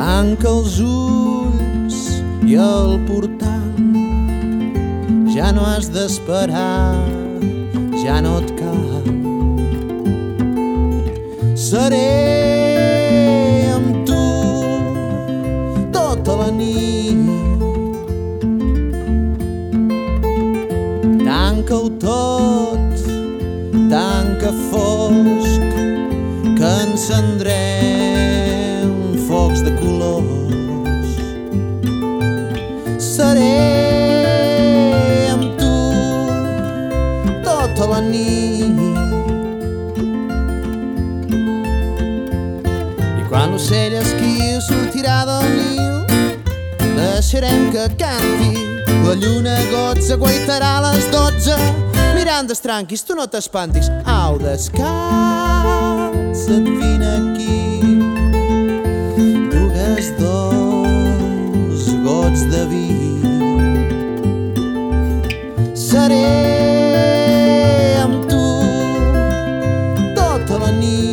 Tanca els ulls i el portal ja no has d'esperar, ja no et cal. Seré amb tu tota la nit. Tanca-ho tot, tanca fosc, que encendrem focs de colors. Seré amb tu tota la nit. I quan l'ocell esquiu sortirà del niu, deixarem que canti. La lluna gots aguaitarà a les 12. Mirant tranquis, tu no t'espantis. Au, descansa't, vine aquí. Dugues dos gots de vi. Seré amb tu tota la nit.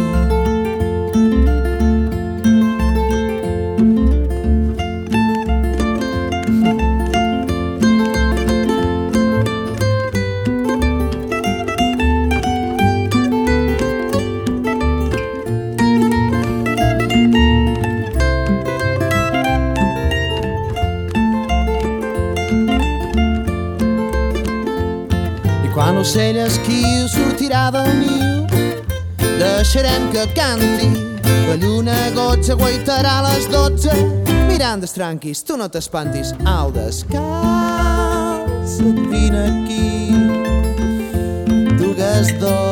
Quan l'ocell esquiu sortirà del niu, deixarem que canti. La lluna gots aguaitarà a les 12. Mirant tranquis, tu no t'espantis. Au, descansa't, vine aquí. Dugues dos